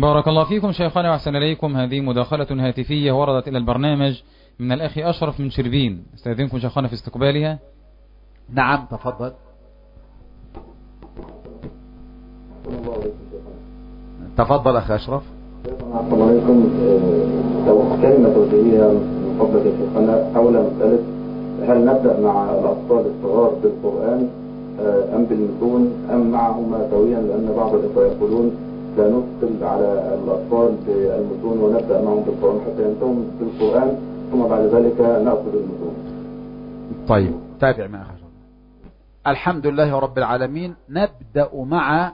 بارك الله فيكم شيخنا وأحسن إليكم. هذه مداخلة هاتفية وردت إلى البرنامج من الأخ أشرف من شربين، استأذنكم شيخنا في استقبالها. نعم تفضل. تفضل أخي أشرف. السلام عليكم. لو كلمة توجيهية من فضلك يا شيخنا حول مسألة هل نبدأ مع الأطفال الصغار بالقرآن أم بالمتون أم معهما سويا، لأن بعض الإخوة يقولون لا نفصل على الأطفال بالمتون ونبدأ معهم بالقرآن حتى ينتهوا بالقرآن ثم بعد ذلك نأخذ المتون. طيب تابع معي أخي. الحمد لله رب العالمين. نبدأ مع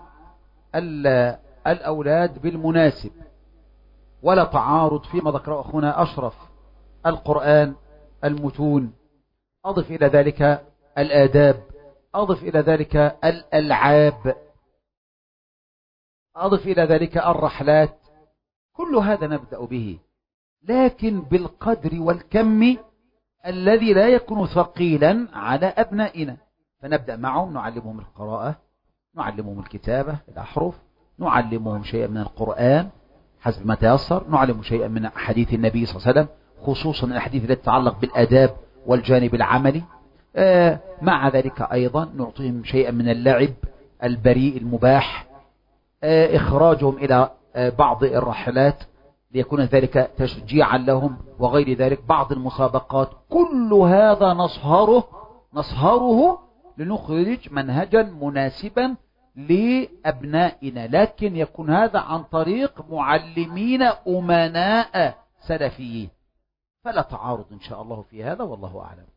الأولاد بالمناسب، ولا تعارض فيما ذكره أخونا أشرف. القرآن، المتون، أضف إلى ذلك الآداب، أضف إلى ذلك الألعاب، أضف إلى ذلك الرحلات، كل هذا نبدأ به، لكن بالقدر والكم الذي لا يكون ثقيلا على أبنائنا. فنبدأ معهم، نعلمهم القراءة، نعلمهم الكتابة، الأحرف، نعلمهم شيئا من القرآن حسب ما تيسر، نعلم شيئا من حديث النبي صلى الله عليه وسلم، خصوصا الحديث التي تتعلق بالآداب والجانب العملي. مع ذلك أيضا نعطيهم شيئا من اللعب البريء المباح، إخراجهم إلى بعض الرحلات ليكون ذلك تشجيعا لهم وغير ذلك، بعض المسابقات. كل هذا نصهره لنخرج منهجا مناسبا لأبنائنا، لكن يكون هذا عن طريق معلمين أمناء سلفيين، فلا تعارض إن شاء الله في هذا، والله أعلم.